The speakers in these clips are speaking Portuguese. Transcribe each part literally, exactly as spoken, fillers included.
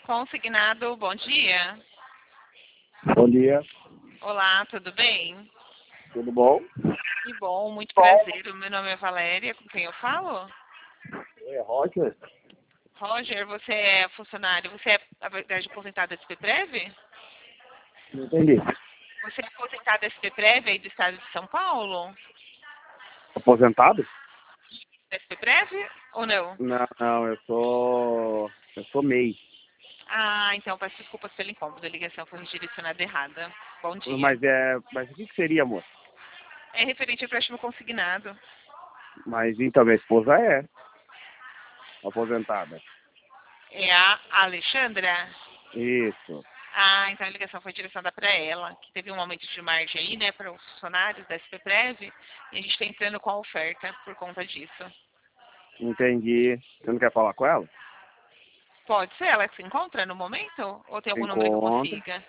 Consignado, bom dia. Bom dia, Olá, tudo bem? tudo bom? Que bom, muito prazer. O meu nome é Valéria, com quem eu falo? É Roger? Roger, você é funcionário, você é, na verdade, aposentado da S P Prev? Não entendi. Você é aposentado da S P Prev aí do estado de São Paulo? Aposentado? Da S P Prev ou não? Não, não, eu sou. Eu sou M E I. Ah, então peço desculpas pelo incômodo, a ligação foi redirecionada errada. Bom dia. Mas é. Mas o que, que seria, amor? É referente ao empréstimo consignado. Mas então minha esposa é aposentada. É a Alexandra? Isso. Ah, então a ligação foi direcionada para ela, que teve um aumento de margem aí, né, para os funcionários da S P Prev, e a gente está entrando com a oferta por conta disso. Entendi. Você não quer falar com ela? Pode ser? Ela se encontra no momento? Ou tem algum número que eu Encontra. consiga?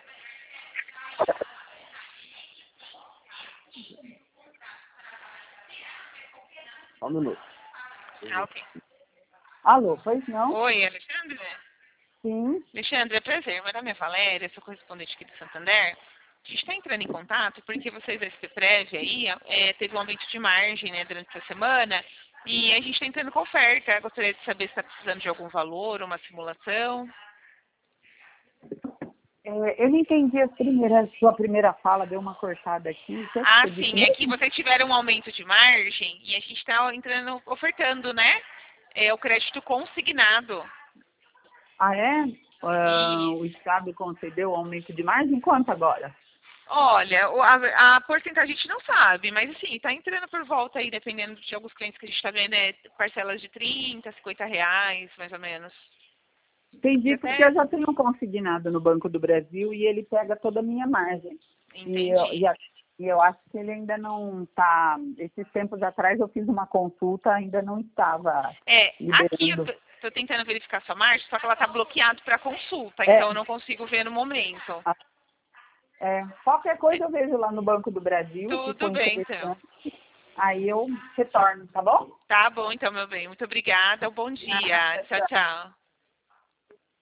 Só um minuto. Ah, ok. Alô, pois não? Oi, Alexandre? Sim. Alexandre, é prazer. Meu nome é Valéria, sou correspondente aqui do Santander. A gente está entrando em contato porque vocês da S P Prev aí é, teve um aumento de margem, né, durante essa semana, e a gente está entrando com oferta. Gostaria de saber se está precisando de algum valor, uma simulação. É, eu não entendi a primeira, sua primeira fala, deu uma cortada aqui. O que é que Ah, você disse sim, é que mesmo? vocês tiveram um aumento de margem e a gente está entrando, ofertando, né? É o crédito consignado. Ah, é? Ah, E, o Estado concedeu aumento de margem? Quanto agora? olha, o- a, a porcentagem a gente não sabe, mas assim, está entrando por volta aí, dependendo de alguns clientes que a gente está vendo, é parcelas de trinta, cinquenta reais, mais ou menos. E Entendi, porque até eu já tenho um consignado no Banco do Brasil e ele pega toda a minha margem. E eu, e entendi. a- e eu acho que ele ainda não está... Esses tempos atrás eu fiz uma consulta, ainda não estava É, aqui eu liberando. tô, tô tentando verificar sua margem, só que ela está bloqueada para consulta, É, então eu não consigo ver no momento. é, qualquer coisa eu vejo lá no Banco do Brasil, se Tudo for bem, então. interessante. Aí eu retorno, tá bom? Tá bom, então, meu bem. Muito obrigada. Bom dia. Nada, Tchau, tchau. tchau.